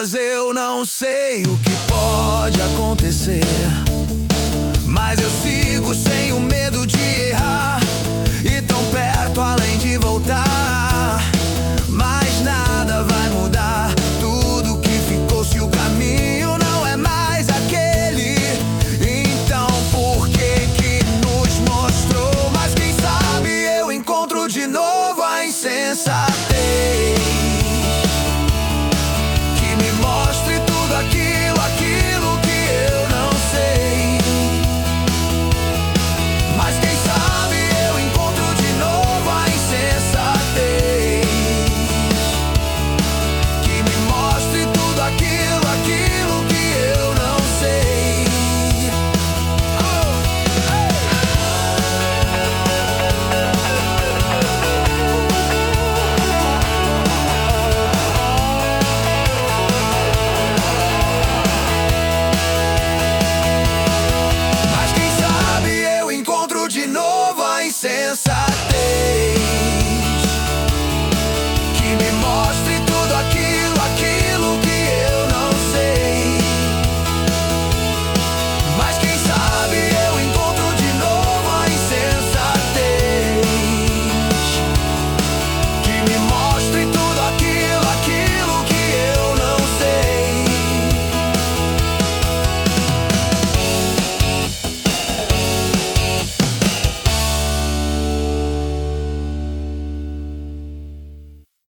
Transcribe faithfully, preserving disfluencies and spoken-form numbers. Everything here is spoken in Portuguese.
mas eu não sei o que pode acontecer. Mas eu sigo sem o medo de errar, e tão perto além de voltar. Mas nada vai mudar tudo que ficou se o caminho não é mais aquele. Então por que que nos mostrou? Mas quem sabe eu encontro de novo a insensatez que me mostre tudo aquilo, aquilo que eu não sei. Mas quem sabe eu encontro de novo a insensatez que me mostre tudo aquilo, aquilo que eu não sei. Mas quem sabe eu encontro de novo a insensatez